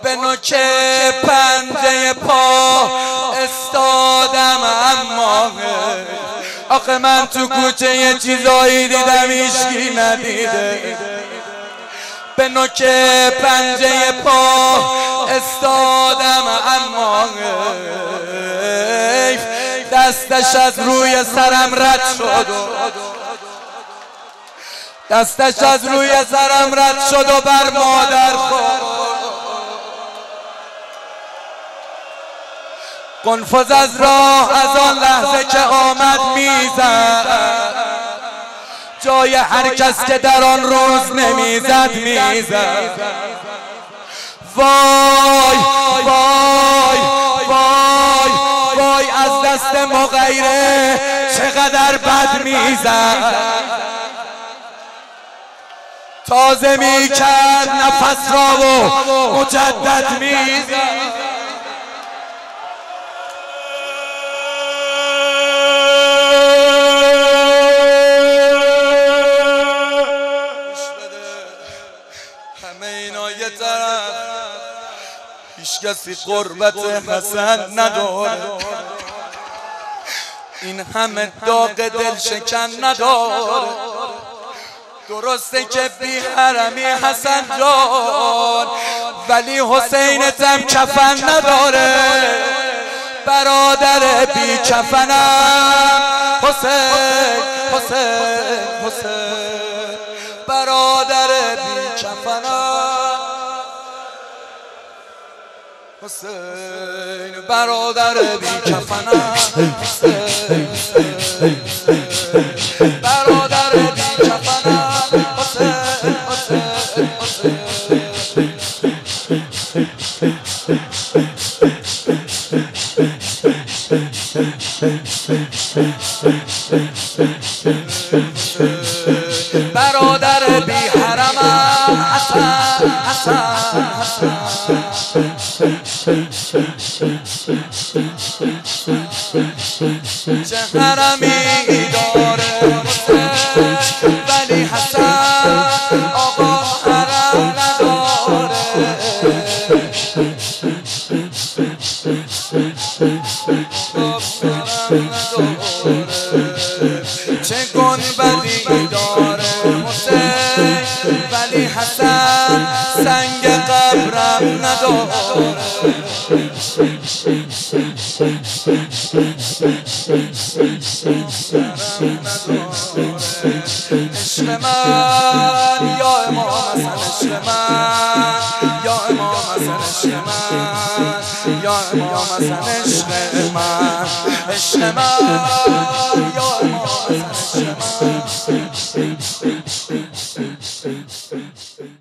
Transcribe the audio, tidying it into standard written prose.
به نوک پنجه پا استادم، اما آخه من تو کوچه یه چیزایی دیدم هیچکی ندیده. به نوک پنجه پا استادم، اما دستش از روی سرم رد شد، دستش از روی سرم رد شد و بر مادر خورد. قنفذ از راه از آن لحظه که آمد میزد، جای هر کس که در آن روز نمیزد میزد. وای وای وای وای از دست مغیره چقدر بد میزد. تازه میکرد نفس را و مجدد میزد. همه اینا یه طرف، هیچ کسی قربت حسن نداره. این همه داغ دل شکن نداره. درسته که بی حرمی حسن جان، ولی حسینتم کفن نداره. برادر بی کفنم حسین حسین حسین، برادر بی کفنم حسین، برادر بی کفنم حسین، برادر بی کفنم حسین حسین حسین، برادر بی حرمم حسن حسن حسن. چه حرمی داره حسین، ولی حسن آقا حرم نداره. چه گنبدی داره حسین، ولی حسن سنگ قبرم نداره. عشق من یا امام حسن، عشق من یا امام حسن، عشق من یا امام حسن، عشق من، عشق من یا امام حسن، عشق من.